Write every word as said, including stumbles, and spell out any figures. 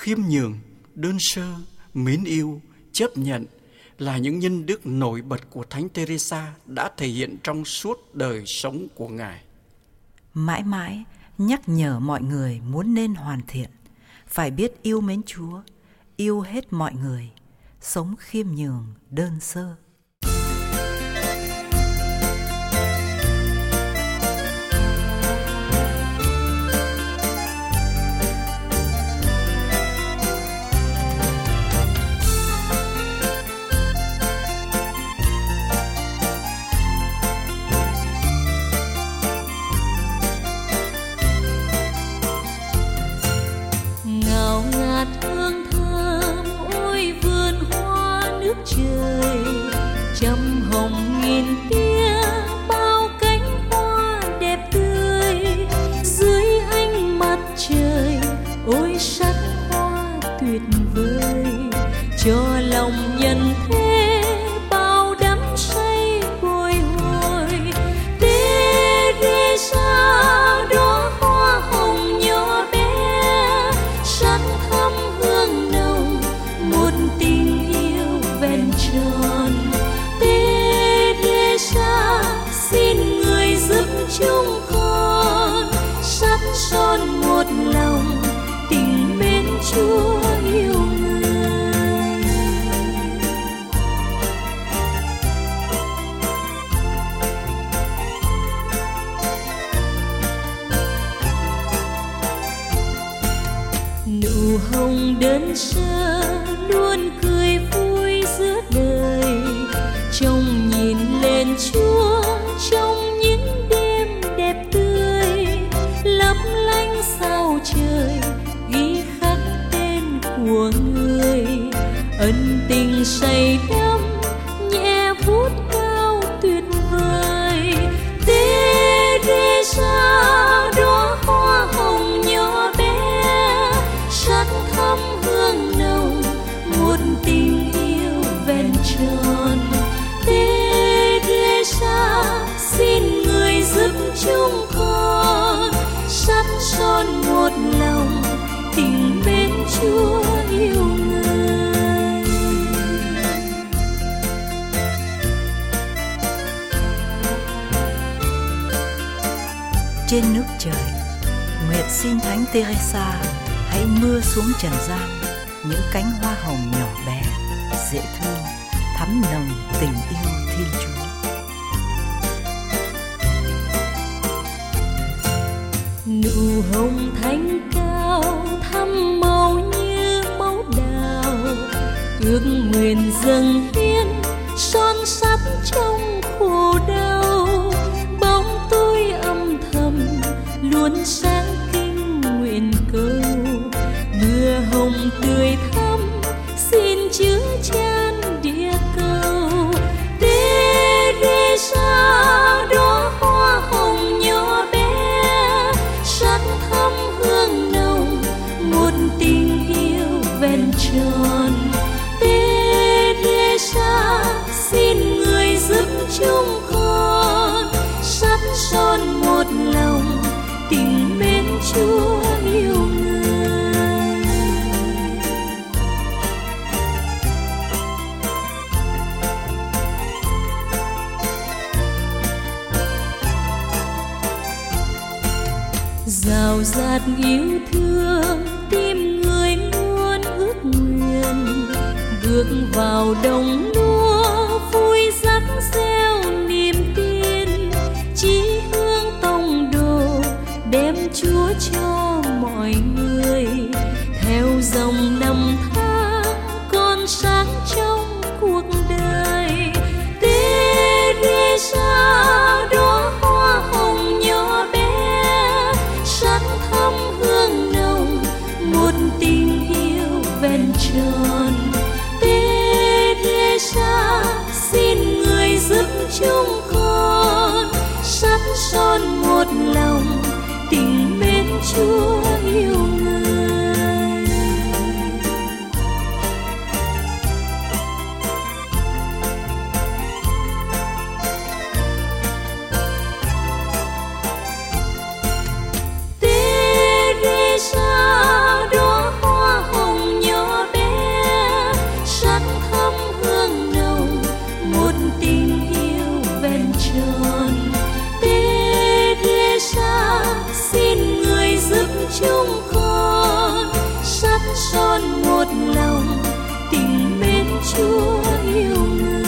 khiêm nhường, đơn sơ, mến yêu, chấp nhận là những nhân đức nổi bật của Thánh Teresa đã thể hiện trong suốt đời sống của Ngài. Mãi mãi nhắc nhở mọi người muốn nên hoàn thiện, phải biết yêu mến Chúa, yêu hết mọi người, sống khiêm nhường, đơn sơ. Trời trăm hồng nghìn tia, bao cánh hoa đẹp tươi dưới ánh mặt trời. Ôi sắc hoa tuyệt vời, cho lòng nhân thế bao đắm say bồi hồi. Teresa đó hoa hồng nhỏ bé, sắc thắm hương nồng, một tình vẹn tròn. Teresa xin người giúp chúng con sắt son một lòng, tình mến Chúa yêu người. Nụ hồng đơn sơ luôn cười vui giữa đời, trông nhìn lên Chúa trong những đêm đẹp tươi. Lấp lánh sao trời ghi khắc tên của người, ân tình say đắm nhẹ vút cao tuyệt vời. Teresa đó hoa hồng nhỏ bé, sắc thắm hương nồng, một tình yêu vẹn tròn. Teresa xin người giúp chúng con sắt son một lòng, tình mến Chúa yêu người. Trên nước trời, nguyện xin Thánh Teresa hãy mưa xuống trần gian những cánh hoa hồng nhỏ bé, dễ thương, thắm nồng tình yêu Thiên Chúa. Nụ hồng thanh cao thắm màu như máu đào, ước nguyện dâng hiến son sắt trong khổ đau. Bóng tối âm thầm luôn sáng kinh nguyện cầu, mưa hồng tươi thắm xin chứa chan địa cầu. Teresa đó hoa hồng nhỏ bé, sắc thắm hương nồng, một tình yêu vẹn tròn. Teresa xin người giúp chúng con sắt son một lòng, tình mến Chúa yêu người. Rào rạt yêu thương tim người luôn ước nguyện, bước vào đồng lúa vui dắt gieo niềm tin. Chí hướng tông đồ đem Chúa cho mọi người, theo dòng năm tháng còn sáng trong cuộc đời. Teresa đó hoa hồng nhỏ bé, sắc thắm hương nồng, một tình yêu vẹn tròn. Teresa xin người giúp chúng con sắt son một lòng, tình mến Chúa yêu người. Teresa đó hoa hồng son một lòng tình mến Chúa yêu người.